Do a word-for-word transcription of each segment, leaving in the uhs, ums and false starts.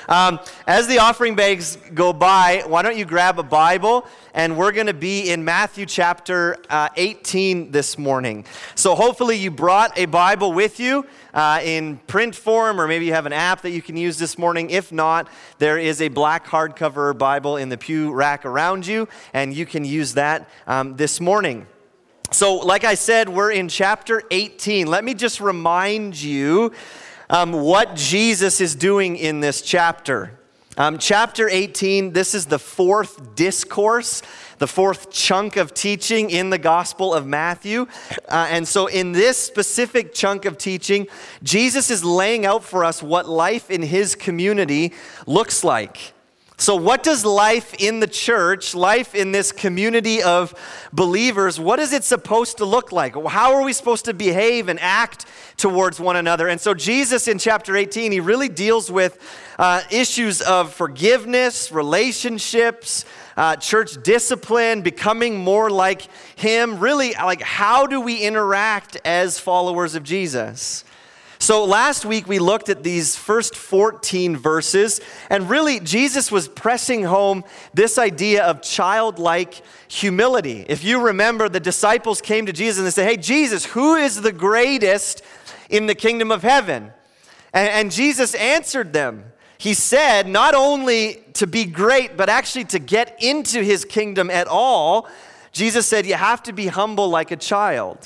Um, as the offering bags go by, why don't you grab a Bible, and we're going to be in Matthew chapter uh, eighteen this morning. So hopefully you brought a Bible with you uh, in print form, or maybe you have an app that you can use this morning. If not, there is a black hardcover Bible in the pew rack around you, and you can use that um, this morning. So like I said, we're in chapter eighteen. Let me just remind you um, what Jesus is doing in this chapter. Um, chapter eighteen, this is the fourth discourse, the fourth chunk of teaching in the Gospel of Matthew. Uh, and so in this specific chunk of teaching, Jesus is laying out for us what life in his community looks like. So what does life in the church, life in this community of believers, what is it supposed to look like? How are we supposed to behave and act towards one another? And so Jesus in chapter eighteen, he really deals with uh, issues of forgiveness, relationships, uh, church discipline, becoming more like him. Really, like, how do we interact as followers of Jesus? So last week we looked at these first fourteen verses, and really Jesus was pressing home this idea of childlike humility. If you remember, the disciples came to Jesus and they said, "Hey, Jesus, who is the greatest in the kingdom of heaven?" And, and Jesus answered them. He said, not only to be great, but actually to get into his kingdom at all, Jesus said, you have to be humble like a child.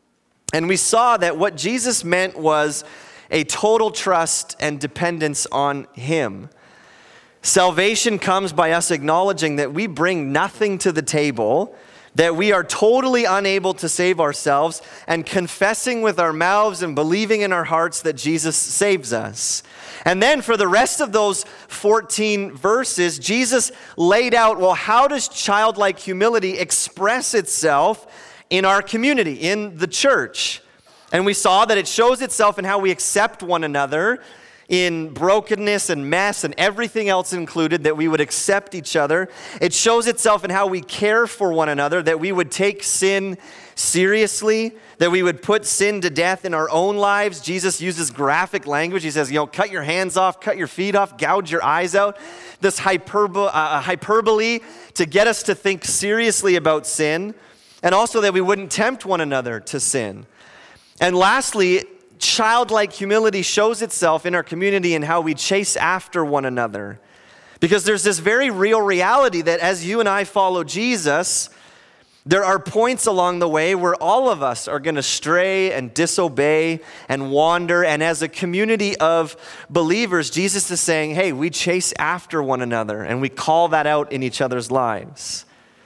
And we saw that what Jesus meant was a total trust and dependence on him. Salvation comes by us acknowledging that we bring nothing to the table, that we are totally unable to save ourselves, and confessing with our mouths and believing in our hearts that Jesus saves us. And then for the rest of those fourteen verses, Jesus laid out, well, how does childlike humility express itself in our community, in the church? And we saw that it shows itself in how we accept one another in brokenness and mess and everything else included, that we would accept each other. It shows itself in how we care for one another, that we would take sin seriously, that we would put sin to death in our own lives. Jesus uses graphic language. He says, you know, cut your hands off, cut your feet off, gouge your eyes out. This hyperbo- uh, hyperbole to get us to think seriously about sin. And also that we wouldn't tempt one another to sin. And lastly, childlike humility shows itself in our community in how we chase after one another. Because there's this very real reality that as you and I follow Jesus, there are points along the way where all of us are going to stray and disobey and wander. And as a community of believers, Jesus is saying, hey, we chase after one another and we call that out in each other's lives.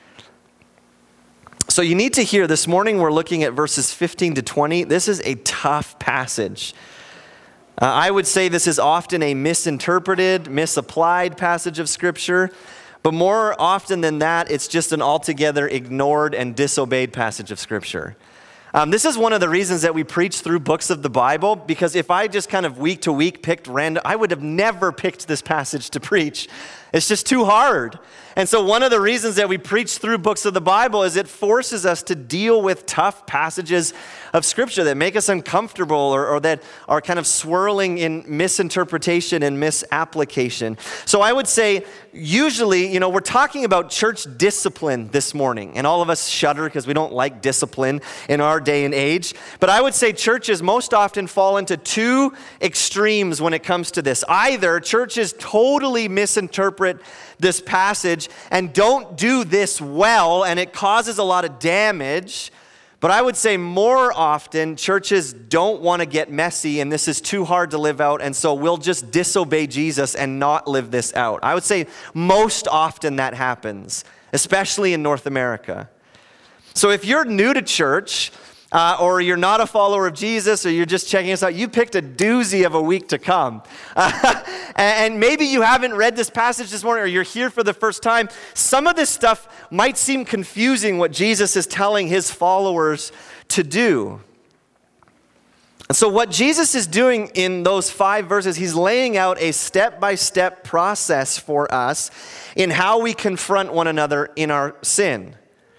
So you need to hear, this morning we're looking at verses fifteen to twenty. This is a tough passage. Uh, I would say this is often a misinterpreted, misapplied passage of Scripture, but more often than that, it's just an altogether ignored and disobeyed passage of Scripture. Um, this is one of the reasons that we preach through books of the Bible, because if I just kind of week to week picked random, I would have never picked this passage to preach. It's just too hard. And so one of the reasons that we preach through books of the Bible is it forces us to deal with tough passages of Scripture that make us uncomfortable, or, or that are kind of swirling in misinterpretation and misapplication. So I would say, usually, you know, we're talking about church discipline this morning, and all of us shudder because we don't like discipline in our day and age. But I would say churches most often fall into two extremes when it comes to this. Either churches totally misinterpret this passage and don't do this well, and it causes a lot of damage. But I would say more often churches don't want to get messy, and this is too hard to live out, and so we'll just disobey Jesus and not live this out. I would say most often that happens, especially in North America. So if you're new to church, Uh, or you're not a follower of Jesus, or you're just checking us out, you picked a doozy of a week to come. Uh, and maybe you haven't read this passage this morning, or you're here for the first time. Some of this stuff might seem confusing, what Jesus is telling his followers to do. And so what Jesus is doing in those five verses, he's laying out a step-by-step process for us in how we confront one another in our sin.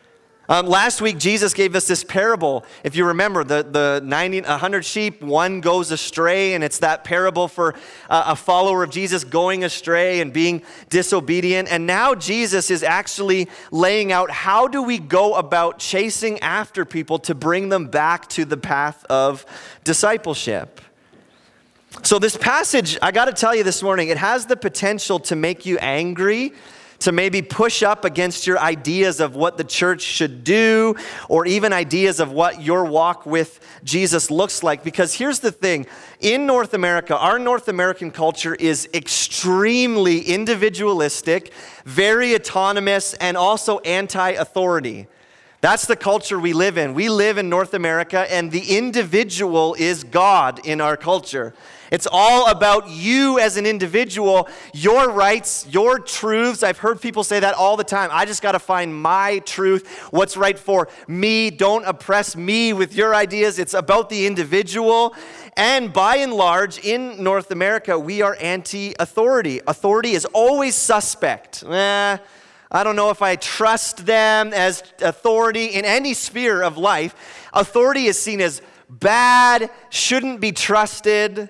Um, last week, Jesus gave us this parable. If you remember, the, the ninety, one hundred sheep, one goes astray, and it's that parable for uh, a follower of Jesus going astray and being disobedient. And now Jesus is actually laying out how do we go about chasing after people to bring them back to the path of discipleship. So this passage, I got to tell you this morning, it has the potential to make you angry, to maybe push up against your ideas of what the church should do, or even ideas of what your walk with Jesus looks like. Because here's the thing, in North America, our North American culture is extremely individualistic, very autonomous, and also anti-authority. That's the culture we live in. We live in North America, and the individual is God in our culture. It's all about you as an individual, your rights, your truths. I've heard people say that all the time. I just got to find my truth, what's right for me. Don't oppress me with your ideas. It's about the individual. And by and large, in North America, we are anti-authority. Authority is always suspect. Eh, I don't know if I trust them as authority in any sphere of life. Authority is seen as bad, shouldn't be trusted.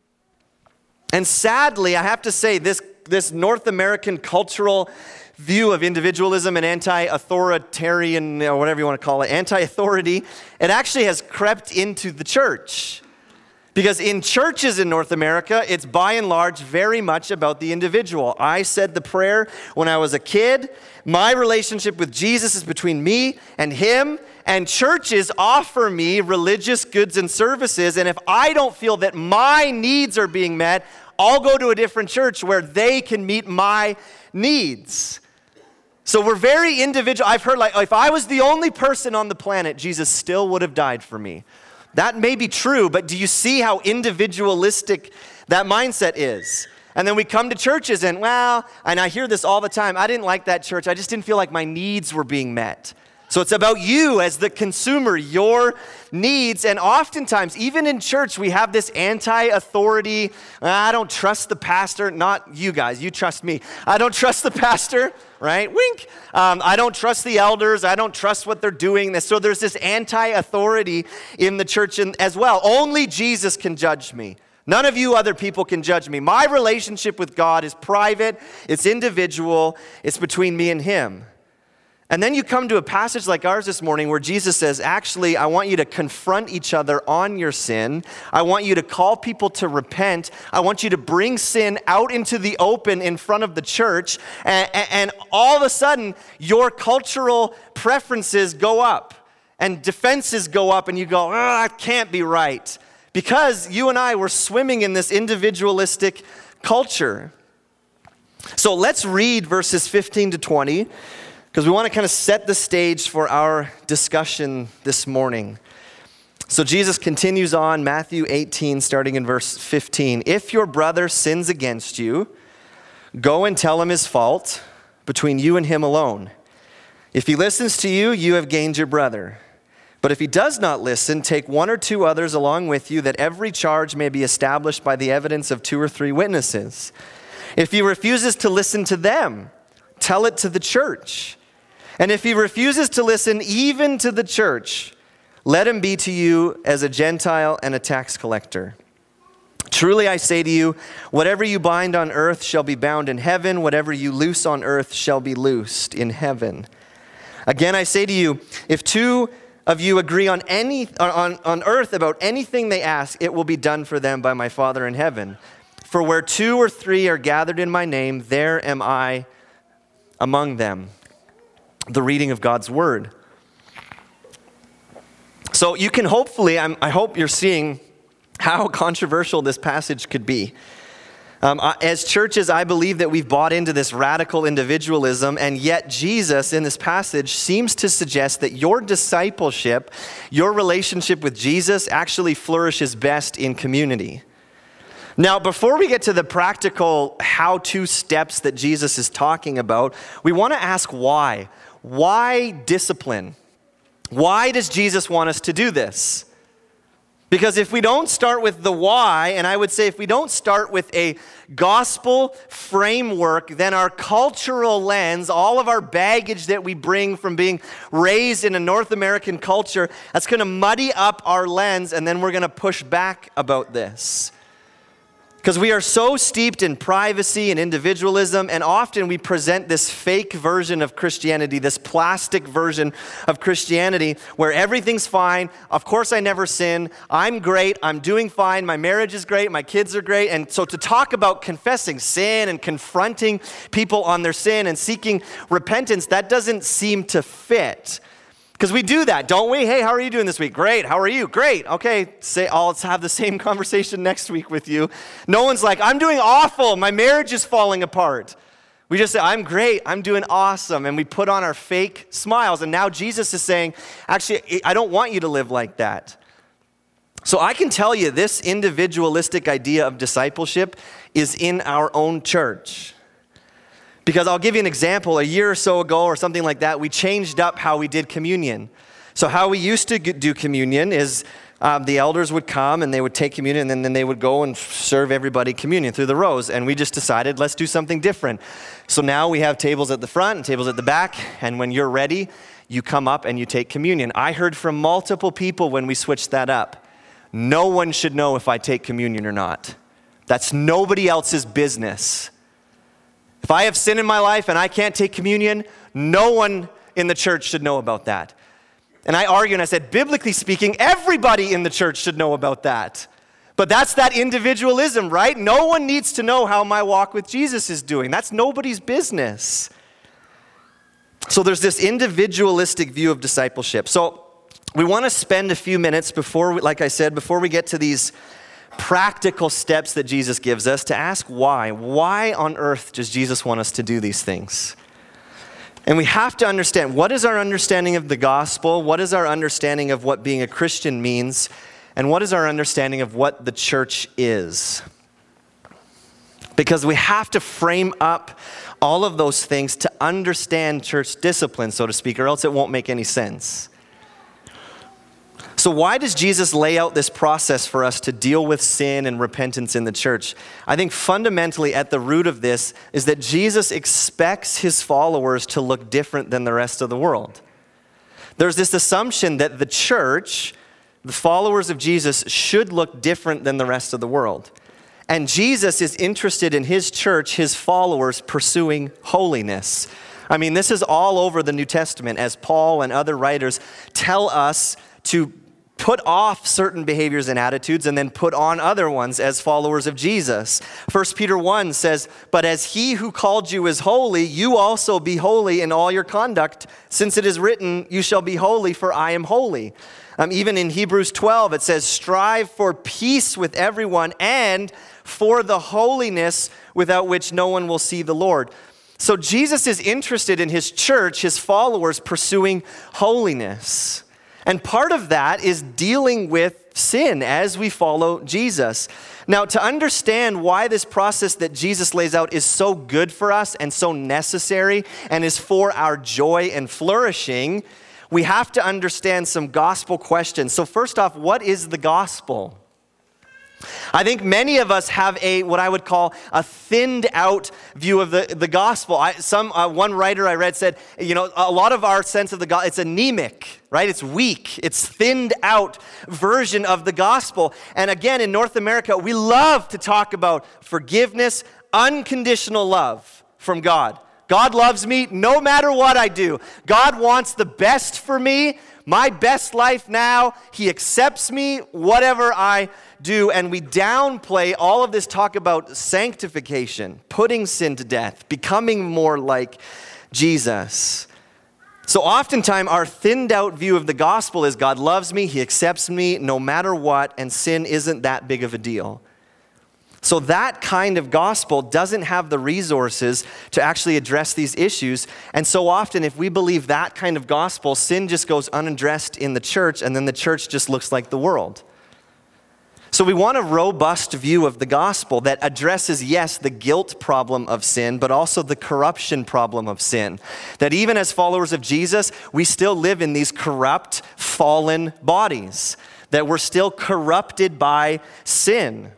And sadly, I have to say, this, this North American cultural view of individualism and anti-authoritarian, or whatever you want to call it, anti-authority, it actually has crept into the church. Because in churches in North America, it's by and large very much about the individual. I said the prayer when I was a kid. My relationship with Jesus is between me and him. And churches offer me religious goods and services. And if I don't feel that my needs are being met, I'll go to a different church where they can meet my needs. So we're very individual. I've heard, like, if I was the only person on the planet, Jesus still would have died for me. That may be true, but do you see how individualistic that mindset is? And then we come to churches and, well, and I hear this all the time, I didn't like that church. I just didn't feel like my needs were being met. So it's about you as the consumer, your needs. And oftentimes, even in church, we have this anti-authority, I don't trust the pastor. Not you guys, you trust me. I don't trust the pastor, right? Wink. Um, I don't trust the elders. I don't trust what they're doing. So there's this anti-authority in the church as well. Only Jesus can judge me. None of you other people can judge me. My relationship with God is private. It's individual. It's between me and him. And then you come to a passage like ours this morning where Jesus says, actually, I want you to confront each other on your sin. I want you to call people to repent. I want you to bring sin out into the open in front of the church. And, and all of a sudden, your cultural preferences go up and defenses go up and you go, oh, that can't be right. Because you and I were swimming in this individualistic culture. So let's read verses fifteen to twenty. Because we want to kind of set the stage for our discussion this morning. So Jesus continues on, Matthew eighteen, starting in verse fifteen. If your brother sins against you, go and tell him his fault between you and him alone. If he listens to you, you have gained your brother. But if he does not listen, take one or two others along with you, that every charge may be established by the evidence of two or three witnesses. If he refuses to listen to them, tell it to the church. And if he refuses to listen even to the church, let him be to you as a Gentile and a tax collector. Truly I say to you, whatever you bind on earth shall be bound in heaven, whatever you loose on earth shall be loosed in heaven. Again I say to you, if two of you agree on any on, on earth about anything they ask, it will be done for them by my Father in heaven. For where two or three are gathered in my name, there am I among them. The reading of God's word. So you can hopefully, I'm, I hope you're seeing how controversial this passage could be. Um, as churches, I believe that we've bought into this radical individualism, and yet Jesus in this passage seems to suggest that your discipleship, your relationship with Jesus actually flourishes best in community. Now, before we get to the practical how-to steps that Jesus is talking about, we want to ask why. Why discipline? Why does Jesus want us to do this? Because if we don't start with the why, and I would say if we don't start with a gospel framework, then our cultural lens, all of our baggage that we bring from being raised in a North American culture, that's going to muddy up our lens, and then we're going to push back about this. Because we are so steeped in privacy and individualism, and often we present this fake version of Christianity, this plastic version of Christianity, where everything's fine. Of course I never sin. I'm great. I'm doing fine. My marriage is great. My kids are great. And so to talk about confessing sin and confronting people on their sin and seeking repentance, that doesn't seem to fit. Because we do that, don't we? Hey, how are you doing this week? Great. How are you? Great. Okay, say, I'll have the same conversation next week with you. No one's like, I'm doing awful. My marriage is falling apart. We just say, I'm great. I'm doing awesome. And we put on our fake smiles. And now Jesus is saying, actually, I don't want you to live like that. So I can tell you this individualistic idea of discipleship is in our own church. Because I'll give you an example. A year or so ago or something like that, we changed up how we did communion. So how we used to do communion is um, the elders would come and they would take communion, and then, then they would go and serve everybody communion through the rows. And we just decided, let's do something different. So now we have tables at the front and tables at the back. And when you're ready, you come up and you take communion. I heard from multiple people when we switched that up. No one should know if I take communion or not. That's nobody else's business. If I have sin in my life and I can't take communion, no one in the church should know about that. And I argue and I said, biblically speaking, everybody in the church should know about that. But that's that individualism, right? No one needs to know how my walk with Jesus is doing. That's nobody's business. So there's this individualistic view of discipleship. So we want to spend a few minutes before, we, like I said, before we get to these practical steps that Jesus gives us, to ask why. Why on earth does Jesus want us to do these things? And we have to understand, what is our understanding of the gospel? What is our understanding of what being a Christian means? And what is our understanding of what the church is? Because we have to frame up all of those things to understand church discipline, so to speak, or else it won't make any sense. So why does Jesus lay out this process for us to deal with sin and repentance in the church? I think fundamentally at the root of this is that Jesus expects his followers to look different than the rest of the world. There's this assumption that the church, the followers of Jesus, should look different than the rest of the world. And Jesus is interested in his church, his followers, pursuing holiness. I mean, this is all over the New Testament, as Paul and other writers tell us to put off certain behaviors and attitudes and then put on other ones as followers of Jesus. First Peter one says, "But as he who called you is holy, you also be holy in all your conduct, since it is written, you shall be holy, for I am holy." Um, even in Hebrews twelve, it says, "Strive for peace with everyone and for the holiness without which no one will see the Lord." So Jesus is interested in his church, his followers, pursuing holiness. And part of that is dealing with sin as we follow Jesus. Now, to understand why this process that Jesus lays out is so good for us and so necessary and is for our joy and flourishing, we have to understand some gospel questions. So first off, what is the gospel? I think many of us have a, what I would call a thinned out view of the, the gospel. I, some, uh, one writer I read said, you know, a lot of our sense of the gospel, it's anemic, right? It's weak. It's thinned out version of the gospel. And again, in North America, we love to talk about forgiveness, unconditional love from God. God loves me no matter what I do. God wants the best for me, my best life now. He accepts me, whatever I do. And we downplay all of this talk about sanctification, putting sin to death, becoming more like Jesus. So oftentimes our thinned out view of the gospel is God loves me, he accepts me no matter what, and sin isn't that big of a deal. So that kind of gospel doesn't have the resources to actually address these issues. And so often, if we believe that kind of gospel, sin just goes unaddressed in the church, and then the church just looks like the world. So we want a robust view of the gospel that addresses, yes, the guilt problem of sin, but also the corruption problem of sin. That even as followers of Jesus, we still live in these corrupt, fallen bodies. that we're still corrupted by sin.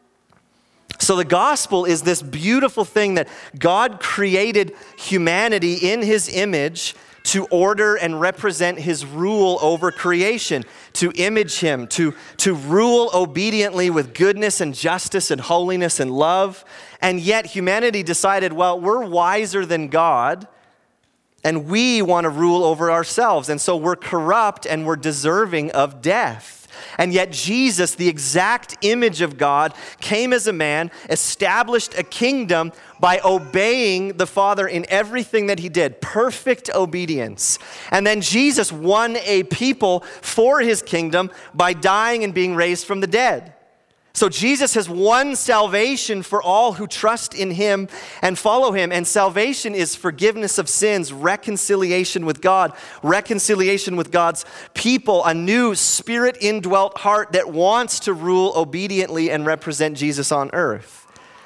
So the gospel is this beautiful thing that God created humanity in his image to order and represent his rule over creation, to image him, to, to rule obediently with goodness and justice and holiness and love. And yet humanity decided, well, we're wiser than God, and we want to rule over ourselves. And so we're corrupt and we're deserving of death. And yet Jesus, the exact image of God, came as a man, established a kingdom by obeying the Father in everything that he did. Perfect obedience. And then Jesus won a people for his kingdom by dying and being raised from the dead. So Jesus has won salvation for all who trust in him and follow him. And salvation is forgiveness of sins, reconciliation with God, reconciliation with God's people, a new spirit-indwelt heart that wants to rule obediently and represent Jesus on earth.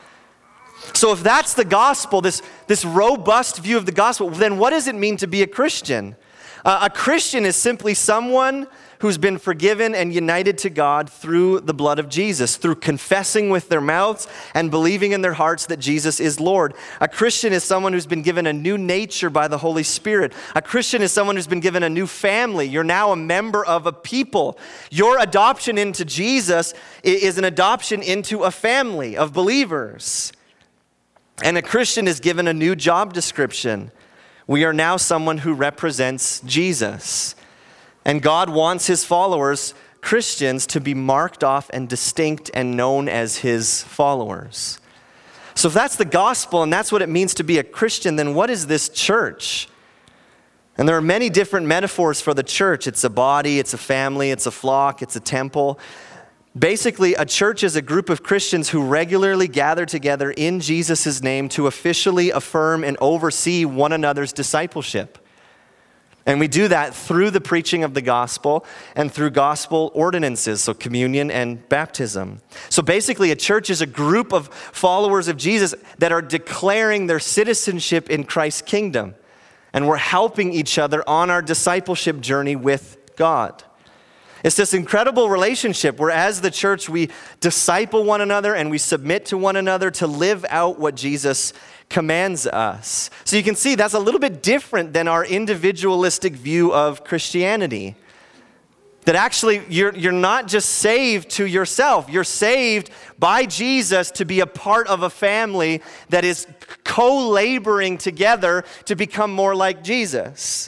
So if that's the gospel, this, this robust view of the gospel, then what does it mean to be a Christian? Uh, a Christian is simply someone who's been forgiven and united to God through the blood of Jesus, through confessing with their mouths and believing in their hearts that Jesus is Lord. A Christian is someone who's been given a new nature by the Holy Spirit. A Christian is someone who's been given a new family. You're now a member of a people. Your adoption into Jesus is an adoption into a family of believers. And a Christian is given a new job description. We are now someone who represents Jesus. And God wants his followers, Christians, to be marked off and distinct and known as his followers. So if that's the gospel and that's what it means to be a Christian, then what is this church? And there are many different metaphors for the church. It's a body, it's a family, it's a flock, it's a temple. Basically, a church is a group of Christians who regularly gather together in Jesus' name to officially affirm and oversee one another's discipleship. And we do that through the preaching of the gospel and through gospel ordinances, so communion and baptism. So basically, a church is a group of followers of Jesus that are declaring their citizenship in Christ's kingdom. And we're helping each other on our discipleship journey with God. It's this incredible relationship where as the church we disciple one another and we submit to one another to live out what Jesus commands us. So you can see that's a little bit different than our individualistic view of Christianity. That actually you're, you're not just saved to yourself. You're saved by Jesus to be a part of a family that is co-laboring together to become more like Jesus.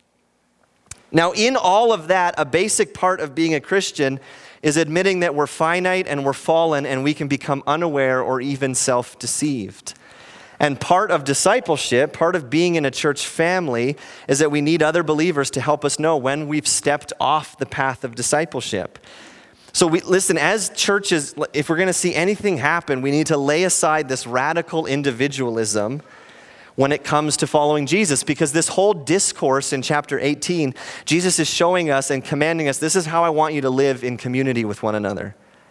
Now, in all of that, a basic part of being a Christian is admitting that we're finite and we're fallen and we can become unaware or even self-deceived. And part of discipleship, part of being in a church family, is that we need other believers to help us know when we've stepped off the path of discipleship. So we listen, as churches, if we're going to see anything happen, we need to lay aside this radical individualism when it comes to following Jesus, because this whole discourse in chapter eighteen, Jesus is showing us and commanding us, this is how I want you to live in community with one another.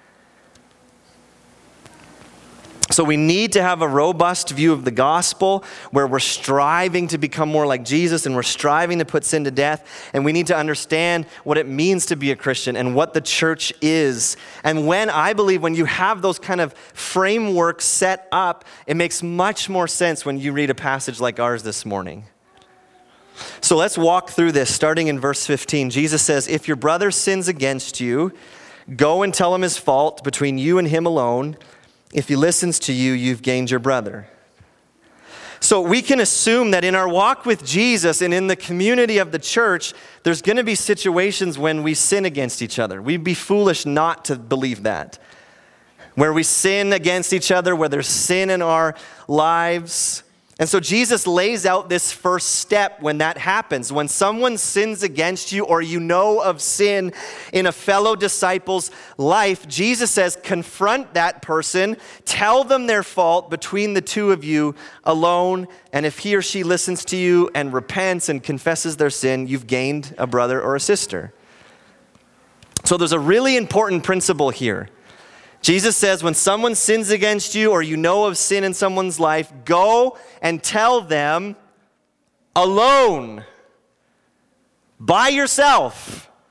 So we need to have a robust view of the gospel where we're striving to become more like Jesus and we're striving to put sin to death. And we need to understand what it means to be a Christian and what the church is. And when, I believe, when you have those kind of frameworks set up, it makes much more sense when you read a passage like ours this morning. So let's walk through this, starting in verse fifteen. Jesus says, if your brother sins against you, go and tell him his fault between you and him alone. If he listens to you, you've gained your brother. So we can assume that in our walk with Jesus and in the community of the church, there's going to be situations when we sin against each other. We'd be foolish not to believe that. Where we sin against each other, where there's sin in our lives. And so Jesus lays out this first step when that happens. When someone sins against you or you know of sin in a fellow disciple's life, Jesus says, confront that person, tell them their fault between the two of you alone, and if he or she listens to you and repents and confesses their sin, you've gained a brother or a sister. So there's a really important principle here. Jesus says, when someone sins against you or you know of sin in someone's life, go and tell them alone, by yourself,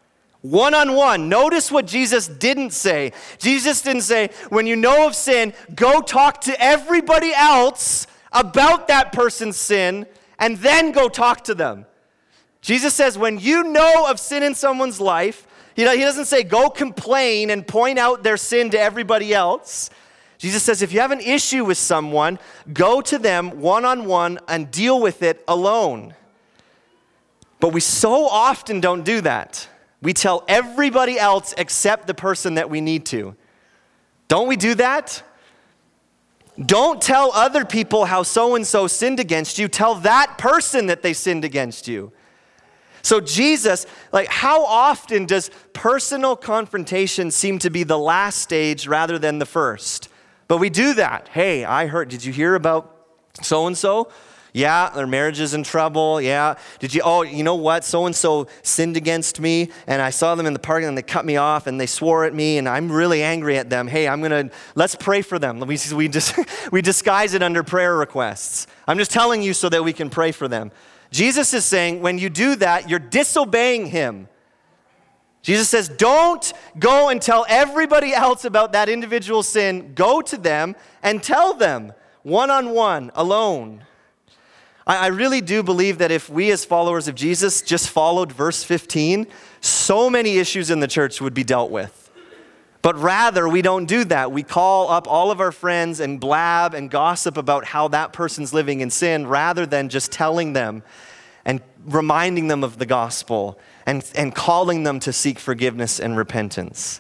One-on-one. Notice what Jesus didn't say. Jesus didn't say, when you know of sin, go talk to everybody else about that person's sin, and then go talk to them. Jesus says, when you know of sin in someone's life, he doesn't say, go complain and point out their sin to everybody else. Jesus says, if you have an issue with someone, go to them one-on-one and deal with it alone. But we so often don't do that. We tell everybody else except the person that we need to. Don't we do that? Don't tell other people how so-and-so sinned against you. Tell that person that they sinned against you. So Jesus, like, how often does personal confrontation seem to be the last stage rather than the first? But we do that. Hey, I heard, did you hear about so-and-so? Yeah, their marriage is in trouble. Yeah. Did you, oh, you know what? So-and-so sinned against me, and I saw them in the parking lot, and they cut me off, and they swore at me, and I'm really angry at them. Hey, I'm going to, let's pray for them. We, we, just, we disguise it under prayer requests. I'm just telling you so that we can pray for them. Jesus is saying, when you do that, you're disobeying him. Jesus says, don't go and tell everybody else about that individual sin. Go to them and tell them one-on-one, alone. I really do believe that if we as followers of Jesus just followed verse fifteen, so many issues in the church would be dealt with. But rather, we don't do that. We call up all of our friends and blab and gossip about how that person's living in sin rather than just telling them and reminding them of the gospel and, and calling them to seek forgiveness and repentance.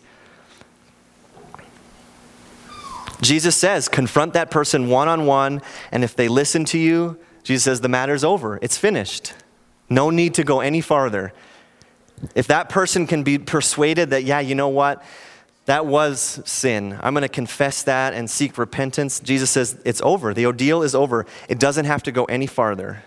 Jesus says, confront that person one-on-one, and if they listen to you, Jesus says, the matter's over. It's finished. No need to go any farther. If that person can be persuaded that, yeah, you know what? That was sin. I'm going to confess that and seek repentance. Jesus says, it's over. The ordeal is over. It doesn't have to go any farther.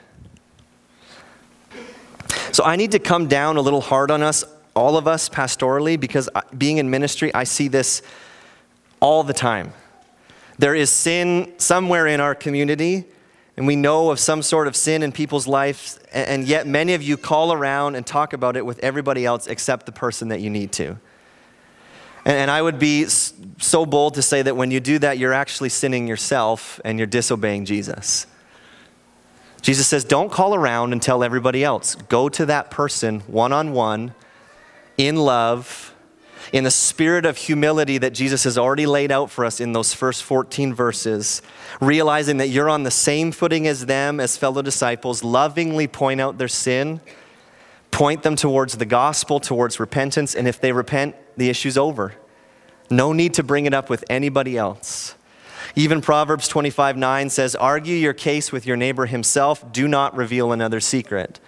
So I need to come down a little hard on us, all of us pastorally, because being in ministry, I see this all the time. There is sin somewhere in our community, and we know of some sort of sin in people's lives, and yet many of you call around and talk about it with everybody else except the person that you need to. And I would be so bold to say that when you do that, you're actually sinning yourself and you're disobeying Jesus. Jesus says, don't call around and tell everybody else. Go to that person one-on-one, in love, in the spirit of humility that Jesus has already laid out for us in those first fourteen verses, realizing that you're on the same footing as them as fellow disciples, lovingly point out their sin, point them towards the gospel, towards repentance, and if they repent, the issue's over. No need to bring it up with anybody else. Even Proverbs twenty-five nine says, argue your case with your neighbor himself, do not reveal another secret.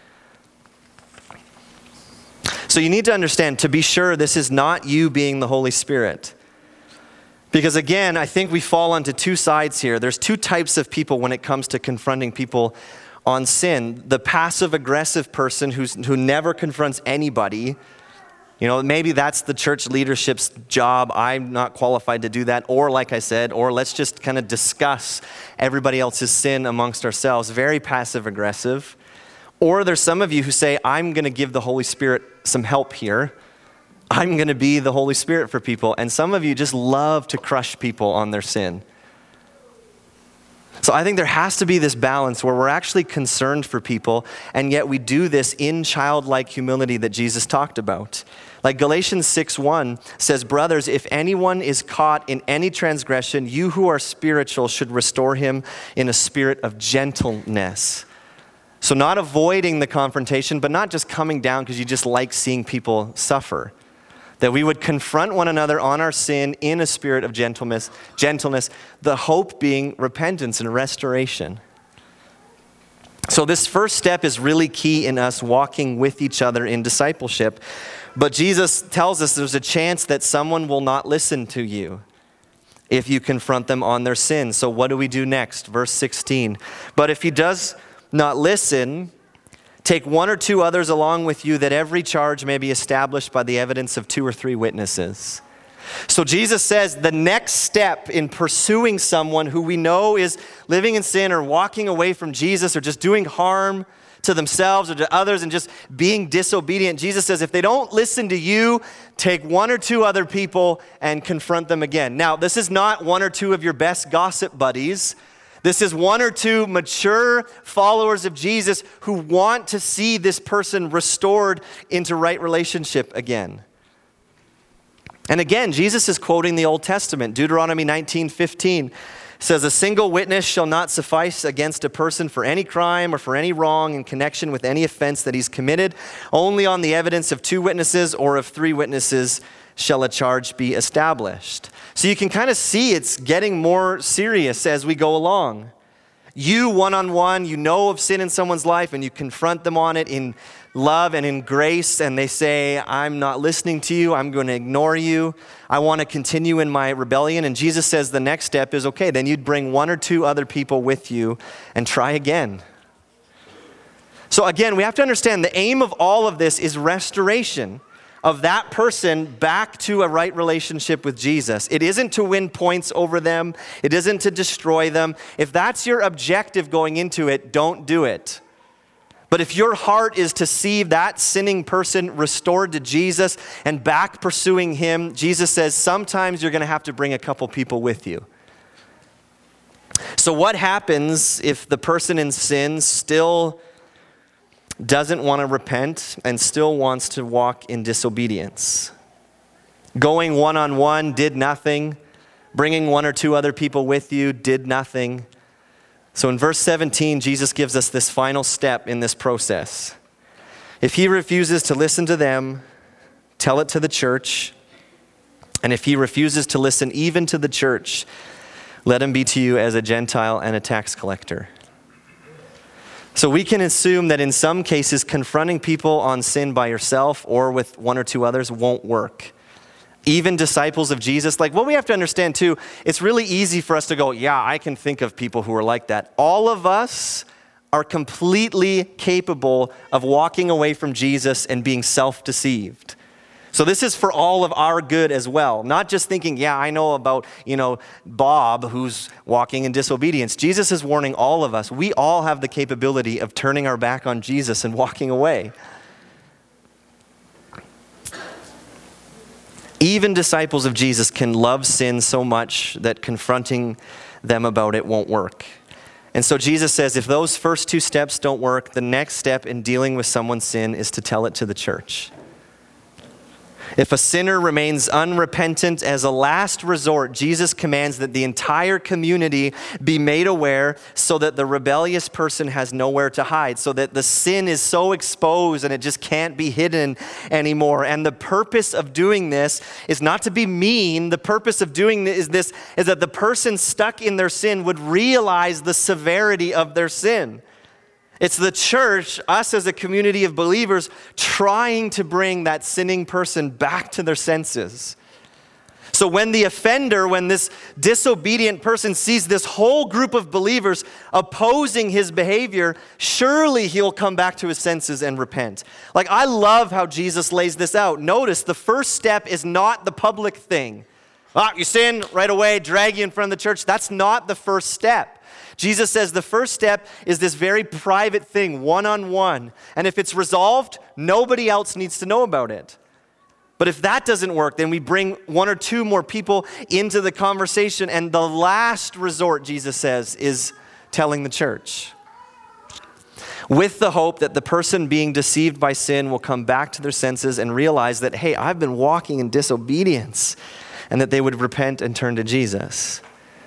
So you need to understand, to be sure, this is not you being the Holy Spirit. Because again, I think we fall onto two sides here. There's two types of people when it comes to confronting people on sin. The passive-aggressive person who's, who never confronts anybody. You know, maybe that's the church leadership's job. I'm not qualified to do that. Or like I said, or let's just kind of discuss everybody else's sin amongst ourselves. Very passive-aggressive. Or there's some of you who say, I'm going to give the Holy Spirit some help here. I'm going to be the Holy Spirit for people. And some of you just love to crush people on their sin. So I think there has to be this balance where we're actually concerned for people, and yet we do this in childlike humility that Jesus talked about. Like Galatians six one says, brothers, if anyone is caught in any transgression, you who are spiritual should restore him in a spirit of gentleness. So not avoiding the confrontation, but not just coming down because you just like seeing people suffer. That we would confront one another on our sin in a spirit of gentleness, gentleness, the hope being repentance and restoration. So this first step is really key in us walking with each other in discipleship. But Jesus tells us there's a chance that someone will not listen to you if you confront them on their sin. So what do we do next? Verse sixteen. But if he does not listen, take one or two others along with you, that every charge may be established by the evidence of two or three witnesses. So Jesus says the next step in pursuing someone who we know is living in sin or walking away from Jesus or just doing harm to themselves or to others and just being disobedient, Jesus says, if they don't listen to you, take one or two other people and confront them again. Now, this is not one or two of your best gossip buddies. This is one or two mature followers of Jesus who want to see this person restored into right relationship again. And again, Jesus is quoting the Old Testament. Deuteronomy nineteen fifteen says, a single witness shall not suffice against a person for any crime or for any wrong in connection with any offense that he's committed. Only on the evidence of two witnesses or of three witnesses shall a charge be established. So you can kind of see it's getting more serious as we go along. You one-on-one, you know of sin in someone's life and you confront them on it in love and in grace, and they say, I'm not listening to you, I'm going to ignore you, I want to continue in my rebellion. And Jesus says the next step is, okay, then you'd bring one or two other people with you and try again. So again, we have to understand the aim of all of this is restoration of that person back to a right relationship with Jesus. It isn't to win points over them. It isn't to destroy them. If that's your objective going into it, don't do it. But if your heart is to see that sinning person restored to Jesus and back pursuing him, Jesus says sometimes you're going to have to bring a couple people with you. So what happens if the person in sin still doesn't want to repent and still wants to walk in disobedience? Going one-on-one did nothing. Bringing one or two other people with you did nothing. So in verse seventeen, Jesus gives us this final step in this process. If he refuses to listen to them, tell it to the church. And if he refuses to listen even to the church, let him be to you as a Gentile and a tax collector. So we can assume that in some cases, confronting people on sin by yourself or with one or two others won't work. Even disciples of Jesus, like what we have to understand too, it's really easy for us to go, yeah, I can think of people who are like that. All of us are completely capable of walking away from Jesus and being self-deceived. So this is for all of our good as well. Not just thinking, yeah, I know about, you know, Bob who's walking in disobedience. Jesus is warning all of us. We all have the capability of turning our back on Jesus and walking away. Even disciples of Jesus can love sin so much that confronting them about it won't work. And so Jesus says, if those first two steps don't work, the next step in dealing with someone's sin is to tell it to the church. If a sinner remains unrepentant as a last resort, Jesus commands that the entire community be made aware so that the rebellious person has nowhere to hide, so that the sin is so exposed and it just can't be hidden anymore. And the purpose of doing this is not to be mean. The purpose of doing this is, this, is that the person stuck in their sin would realize the severity of their sin. It's the church, us as a community of believers, trying to bring that sinning person back to their senses. So when the offender, when this disobedient person sees this whole group of believers opposing his behavior, surely he'll come back to his senses and repent. Like, I love how Jesus lays this out. Notice the first step is not the public thing. Ah, you sin, right away, drag you in front of the church. That's not the first step. Jesus says the first step is this very private thing, one-on-one. And if it's resolved, nobody else needs to know about it. But if that doesn't work, then we bring one or two more people into the conversation. And the last resort, Jesus says, is telling the church, with the hope that the person being deceived by sin will come back to their senses and realize that, hey, I've been walking in disobedience, and that they would repent and turn to Jesus.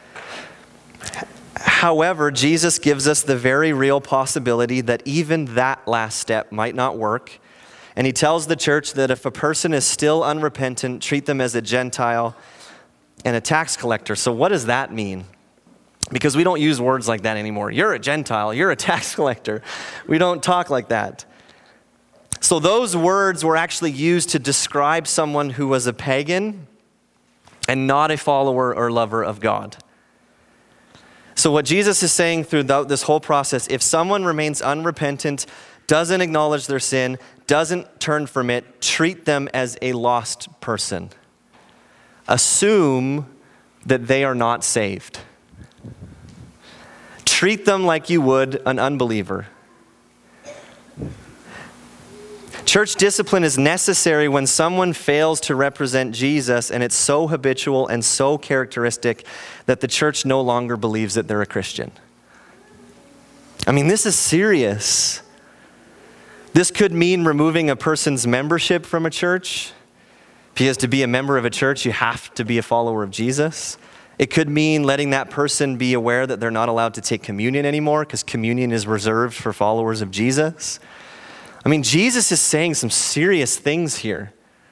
However, Jesus gives us the very real possibility that even that last step might not work. And he tells the church that if a person is still unrepentant, treat them as a Gentile and a tax collector. So what does that mean? Because we don't use words like that anymore. You're a Gentile, you're a tax collector. We don't talk like that. So those words were actually used to describe someone who was a pagan and not a follower or lover of God. So what Jesus is saying throughout this whole process, if someone remains unrepentant, doesn't acknowledge their sin, doesn't turn from it, treat them as a lost person. Assume that they are not saved. Treat them like you would an unbeliever. Church discipline is necessary when someone fails to represent Jesus, and it's so habitual and so characteristic that the church no longer believes that they're a Christian. I mean, this is serious. This could mean removing a person's membership from a church, because to be a member of a church, you have to be a follower of Jesus. It could mean letting that person be aware that they're not allowed to take communion anymore, because communion is reserved for followers of Jesus. I mean, Jesus is saying some serious things here.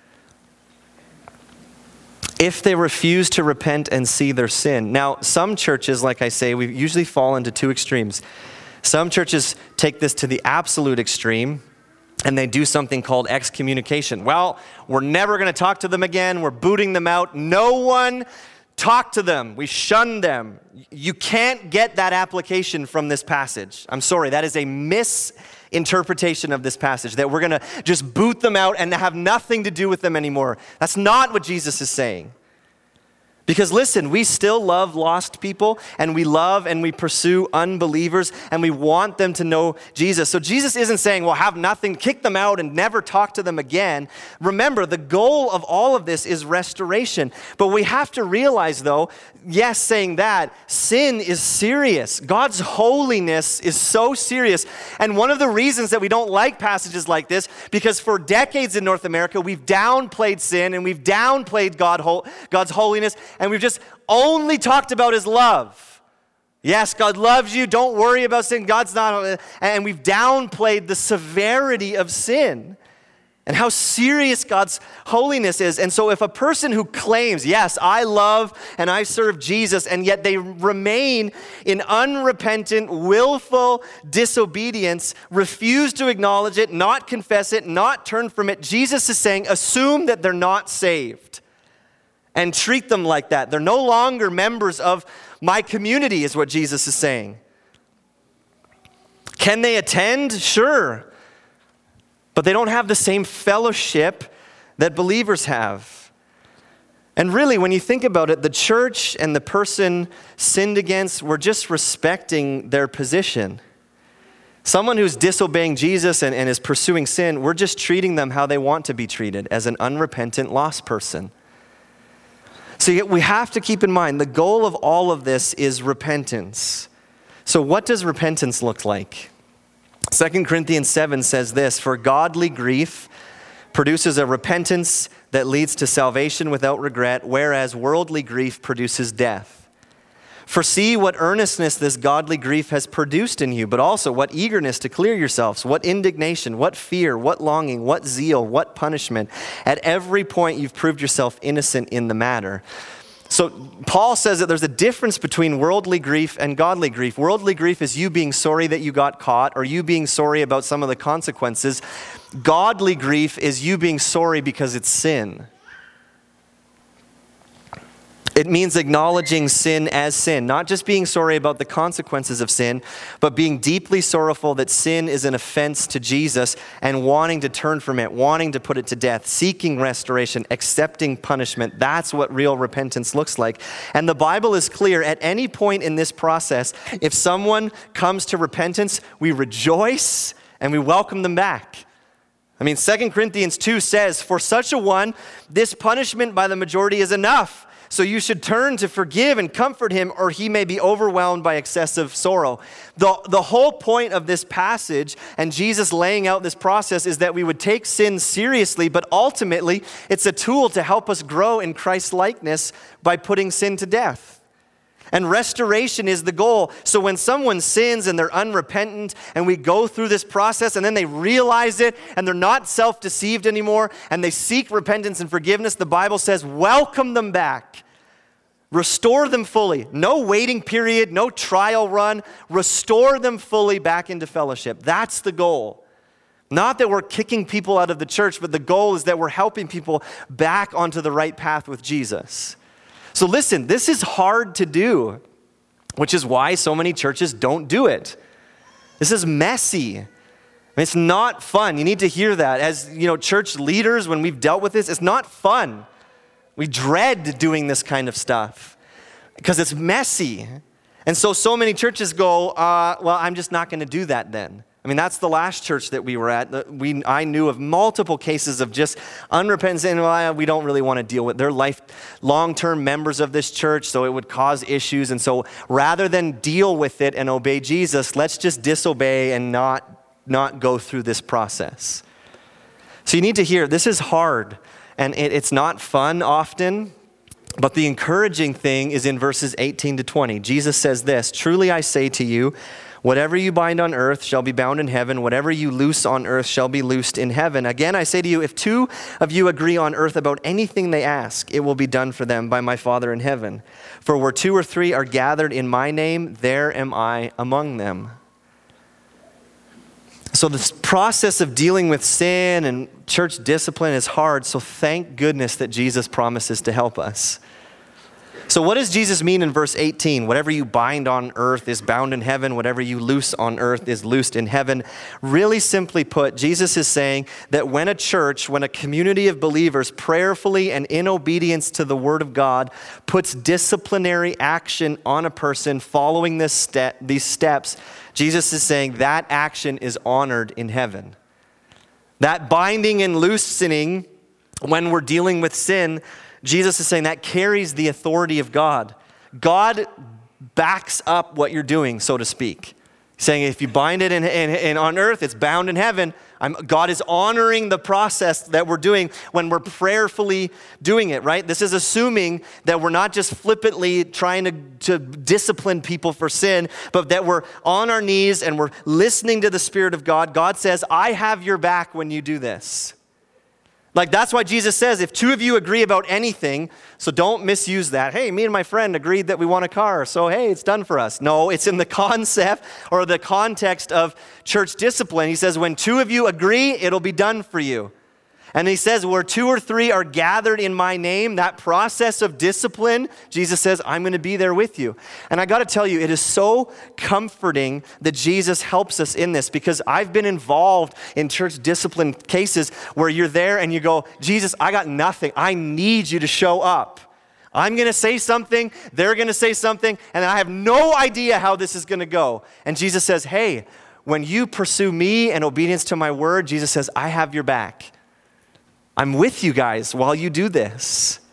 If they refuse to repent and see their sin. Now, some churches, like I say, we usually fall into two extremes. Some churches take this to the absolute extreme, and they do something called excommunication. Well, we're never going to talk to them again. We're booting them out. No one talk to them. We shun them. You can't get that application from this passage. I'm sorry, that is a misinterpretation of this passage, that we're going to just boot them out and have nothing to do with them anymore. That's not what Jesus is saying. Because listen, we still love lost people, and we love and we pursue unbelievers, and we want them to know Jesus. So Jesus isn't saying, well, have nothing, kick them out and never talk to them again. Remember, the goal of all of this is restoration. But we have to realize, though, yes, saying that, sin is serious. God's holiness is so serious. And one of the reasons that we don't like passages like this, because for decades in North America, we've downplayed sin and we've downplayed God, God's holiness, and we've just only talked about his love. Yes, God loves you. Don't worry about sin. God's not. And we've downplayed the severity of sin and how serious God's holiness is. And so if a person who claims, yes, I love and I serve Jesus, and yet they remain in unrepentant, willful disobedience, refuse to acknowledge it, not confess it, not turn from it, Jesus is saying, assume that they're not saved. And treat them like that. They're no longer members of my community, is what Jesus is saying. Can they attend? Sure. But they don't have the same fellowship that believers have. And really, when you think about it, the church and the person sinned against, we're just respecting their position. Someone who's disobeying Jesus and, and is pursuing sin, we're just treating them how they want to be treated, as an unrepentant, lost person. So we have to keep in mind, the goal of all of this is repentance. So what does repentance look like? Second Corinthians seven says this, for godly grief produces a repentance that leads to salvation without regret, whereas worldly grief produces death. For see what earnestness this godly grief has produced in you, but also what eagerness to clear yourselves, what indignation, what fear, what longing, what zeal, what punishment. At every point you've proved yourself innocent in the matter. So Paul says that there's a difference between worldly grief and godly grief. Worldly grief is you being sorry that you got caught, or you being sorry about some of the consequences. Godly grief is you being sorry because it's sin. It means acknowledging sin as sin, not just being sorry about the consequences of sin, but being deeply sorrowful that sin is an offense to Jesus and wanting to turn from it, wanting to put it to death, seeking restoration, accepting punishment. That's what real repentance looks like. And the Bible is clear. At any point in this process, if someone comes to repentance, we rejoice and we welcome them back. I mean, Second Corinthians two says, for such a one, this punishment by the majority is enough. So you should turn to forgive and comfort him, or he may be overwhelmed by excessive sorrow. The, the whole point of this passage and Jesus laying out this process is that we would take sin seriously, but ultimately it's a tool to help us grow in Christ's likeness by putting sin to death. And restoration is the goal. So when someone sins and they're unrepentant and we go through this process and then they realize it and they're not self-deceived anymore and they seek repentance and forgiveness, the Bible says, welcome them back. Restore them fully. No waiting period, no trial run. Restore them fully back into fellowship. That's the goal. Not that we're kicking people out of the church, but the goal is that we're helping people back onto the right path with Jesus. So listen, this is hard to do, which is why so many churches don't do it. This is messy. I mean, it's not fun. You need to hear that. As you know, church leaders, when we've dealt with this, it's not fun. We dread doing this kind of stuff because it's messy. And so, so many churches go, uh, well, I'm just not going to do that then. I mean, that's the last church that we were at. We, I knew of multiple cases of just unrepentant saying, well, we don't really want to deal with. They're life, long-term members of this church, so it would cause issues. And so rather than deal with it and obey Jesus, let's just disobey and not, not go through this process. So you need to hear, this is hard, and it, it's not fun often, but the encouraging thing is in verses eighteen to twenty. Jesus says this, "Truly I say to you, whatever you bind on earth shall be bound in heaven. Whatever you loose on earth shall be loosed in heaven. Again, I say to you, if two of you agree on earth about anything they ask, it will be done for them by my Father in heaven. For where two or three are gathered in my name, there am I among them." So this process of dealing with sin and church discipline is hard, so thank goodness that Jesus promises to help us. So what does Jesus mean in verse eighteen? Whatever you bind on earth is bound in heaven. Whatever you loose on earth is loosed in heaven. Really simply put, Jesus is saying that when a church, when a community of believers prayerfully and in obedience to the word of God puts disciplinary action on a person following this step, these steps, Jesus is saying that action is honored in heaven. That binding and loosening when we're dealing with sin, Jesus is saying that carries the authority of God. God backs up what you're doing, so to speak. Saying if you bind it in, in, in on earth, it's bound in heaven. I'm, God is honoring the process that we're doing when we're prayerfully doing it, right? This is assuming that we're not just flippantly trying to, to discipline people for sin, but that we're on our knees and we're listening to the Spirit of God. God says, I have your back when you do this. Like that's why Jesus says, if two of you agree about anything, so don't misuse that. Hey, me and my friend agreed that we want a car, so hey, it's done for us. No, it's in the concept or the context of church discipline. He says, when two of you agree, it'll be done for you. And he says, where two or three are gathered in my name, that process of discipline, Jesus says, I'm going to be there with you. And I got to tell you, it is so comforting that Jesus helps us in this, because I've been involved in church discipline cases where you're there and you go, Jesus, I got nothing. I need you to show up. I'm going to say something, they're going to say something, and I have no idea how this is going to go. And Jesus says, hey, when you pursue me and obedience to my word, Jesus says, I have your back. I'm with you guys while you do this.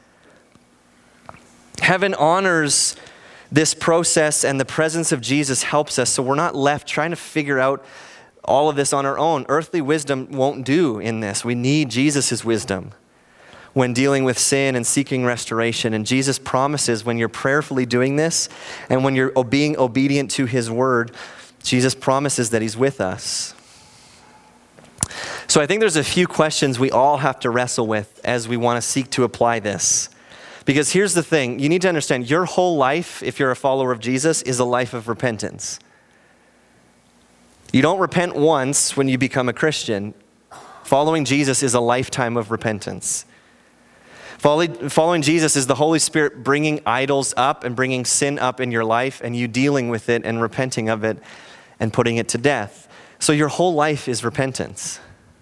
Heaven honors this process, and the presence of Jesus helps us, so we're not left trying to figure out all of this on our own. Earthly wisdom won't do in this. We need Jesus' wisdom when dealing with sin and seeking restoration. And Jesus promises when you're prayerfully doing this and when you're being obedient to his word, Jesus promises that he's with us. So I think there's a few questions we all have to wrestle with as we want to seek to apply this. Because here's the thing, you need to understand your whole life, if you're a follower of Jesus, is a life of repentance. You don't repent once when you become a Christian. Following Jesus is a lifetime of repentance. Following Jesus is the Holy Spirit bringing idols up and bringing sin up in your life, and you dealing with it and repenting of it and putting it to death. So your whole life is repentance.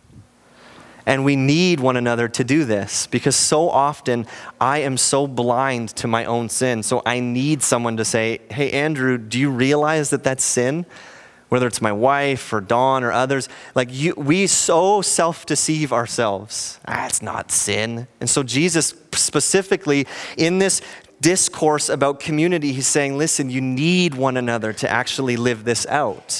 And we need one another to do this, because so often I am so blind to my own sin. So I need someone to say, hey, Andrew, do you realize that that's sin? Whether it's my wife or Dawn or others, like you, we so self-deceive ourselves. Ah, it's not sin. And so Jesus specifically in this discourse about community, he's saying, listen, you need one another to actually live this out.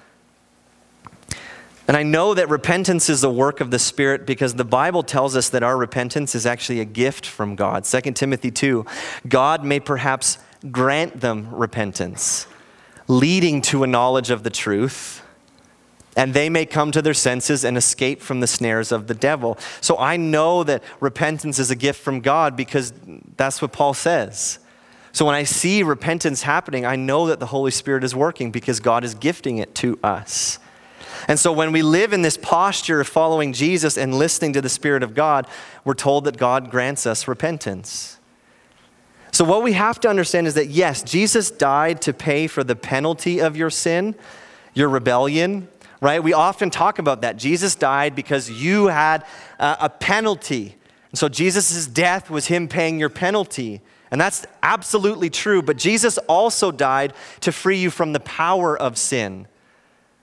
And I know that repentance is the work of the Spirit, because the Bible tells us that our repentance is actually a gift from God. Second Timothy two, God may perhaps grant them repentance, leading to a knowledge of the truth, and they may come to their senses and escape from the snares of the devil. So I know that repentance is a gift from God, because that's what Paul says. So when I see repentance happening, I know that the Holy Spirit is working, because God is gifting it to us. And so when we live in this posture of following Jesus and listening to the Spirit of God, we're told that God grants us repentance. So what we have to understand is that, yes, Jesus died to pay for the penalty of your sin, your rebellion, right? We often talk about that. Jesus died because you had uh, a penalty. And so Jesus' death was him paying your penalty. And that's absolutely true. But Jesus also died to free you from the power of sin.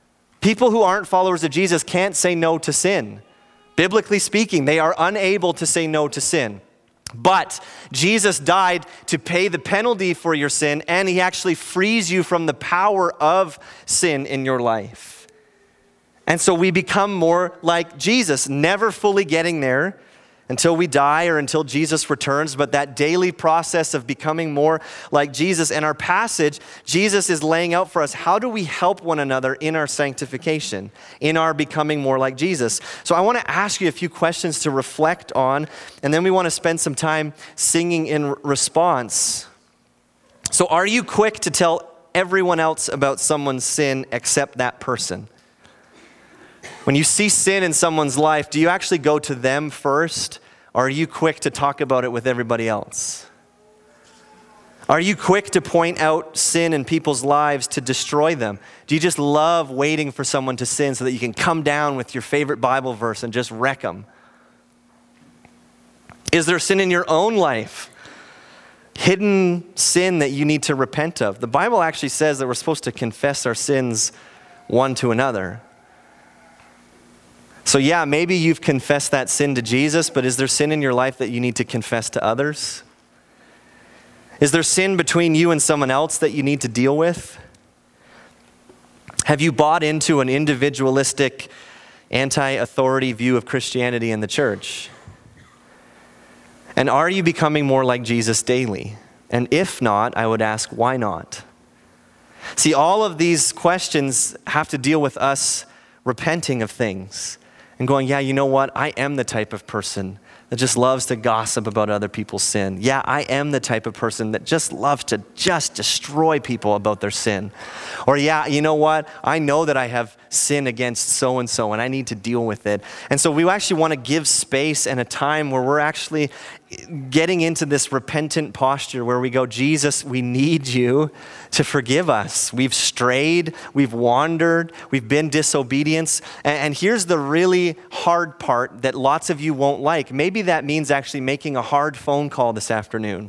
People who aren't followers of Jesus can't say no to sin. Biblically speaking, they are unable to say no to sin. But Jesus died to pay the penalty for your sin, and he actually frees you from the power of sin in your life. And so we become more like Jesus, never fully getting there until we die or until Jesus returns, but that daily process of becoming more like Jesus. And our passage, Jesus is laying out for us, how do we help one another in our sanctification, in our becoming more like Jesus? So I want to ask you a few questions to reflect on, and then we want to spend some time singing in response. So are you quick to tell everyone else about someone's sin except that person? When you see sin in someone's life, do you actually go to them first, or are you quick to talk about it with everybody else? Are you quick to point out sin in people's lives to destroy them? Do you just love waiting for someone to sin so that you can come down with your favorite Bible verse and just wreck them? Is there sin in your own life? Hidden sin that you need to repent of? The Bible actually says that we're supposed to confess our sins one to another. So yeah, maybe you've confessed that sin to Jesus, but is there sin in your life that you need to confess to others? Is there sin between you and someone else that you need to deal with? Have you bought into an individualistic, anti-authority view of Christianity in the church? And are you becoming more like Jesus daily? And if not, I would ask, why not? See, all of these questions have to deal with us repenting of things and going, yeah, you know what? I am the type of person that just loves to gossip about other people's sin. Yeah, I am the type of person that just loves to just destroy people about their sin. Or yeah, you know what? I know that I have sin against so-and-so and I need to deal with it. And so we actually want to give space and a time where we're actually getting into this repentant posture where we go, Jesus, we need you to forgive us. We've strayed, we've wandered, we've been disobedience. And here's the really hard part that lots of you won't like. Maybe that means actually making a hard phone call this afternoon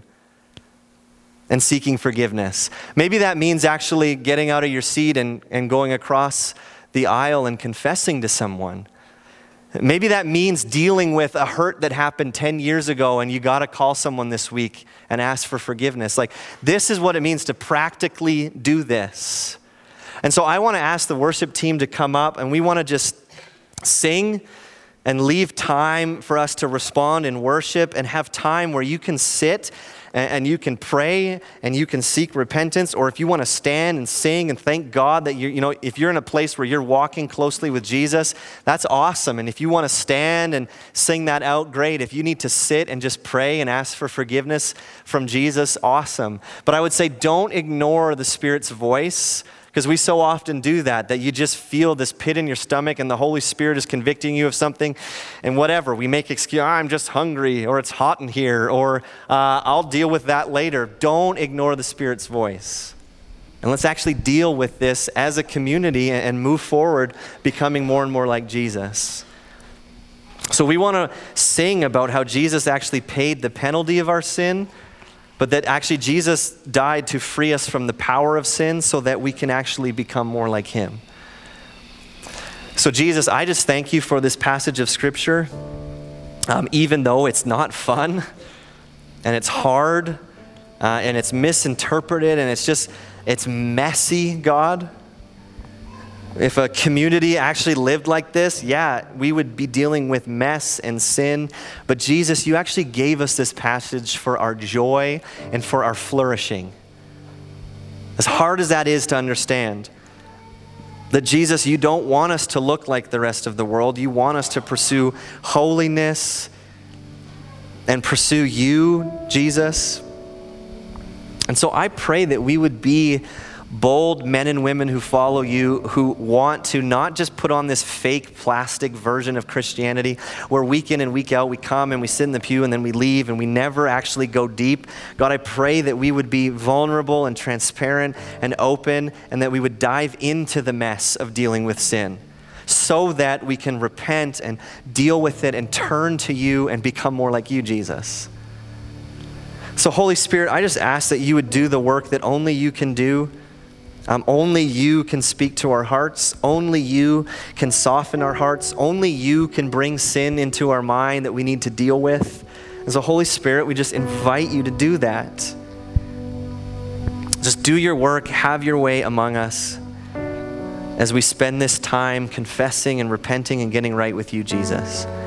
and seeking forgiveness. Maybe that means actually getting out of your seat and, and going across the aisle and confessing to someone. Maybe that means dealing with a hurt that happened ten years ago and you got to call someone this week and ask for forgiveness. Like, this is what it means to practically do this. And so I want to ask the worship team to come up, and we want to just sing and leave time for us to respond in worship and have time where you can sit and you can pray and you can seek repentance. Or if you want to stand and sing and thank God that you're, you know, if you're in a place where you're walking closely with Jesus, that's awesome. And if you want to stand and sing that out, great. If you need to sit and just pray and ask for forgiveness from Jesus, awesome. But I would say don't ignore the Spirit's voice, because we so often do that, that you just feel this pit in your stomach and the Holy Spirit is convicting you of something, and whatever. We make excuse, I'm just hungry, or it's hot in here, or uh, I'll deal with that later. Don't ignore the Spirit's voice. And let's actually deal with this as a community and move forward, becoming more and more like Jesus. So we want to sing about how Jesus actually paid the penalty of our sin, but that actually Jesus died to free us from the power of sin so that we can actually become more like him. So Jesus, I just thank you for this passage of Scripture, um, even though it's not fun and it's hard uh, and it's misinterpreted and it's just, it's messy, God. If a community actually lived like this, yeah, we would be dealing with mess and sin. But Jesus, you actually gave us this passage for our joy and for our flourishing. As hard as that is to understand, that Jesus, you don't want us to look like the rest of the world. You want us to pursue holiness and pursue you, Jesus. And so I pray that we would be bold men and women who follow you, who want to not just put on this fake plastic version of Christianity where week in and week out we come and we sit in the pew and then we leave and we never actually go deep. God, I pray that we would be vulnerable and transparent and open, and that we would dive into the mess of dealing with sin so that we can repent and deal with it and turn to you and become more like you, Jesus. So Holy Spirit, I just ask that you would do the work that only you can do. Um, only you can speak to our hearts. Only you can soften our hearts. Only you can bring sin into our mind that we need to deal with. As a Holy Spirit, we just invite you to do that. Just do your work, have your way among us as we spend this time confessing and repenting and getting right with you, Jesus.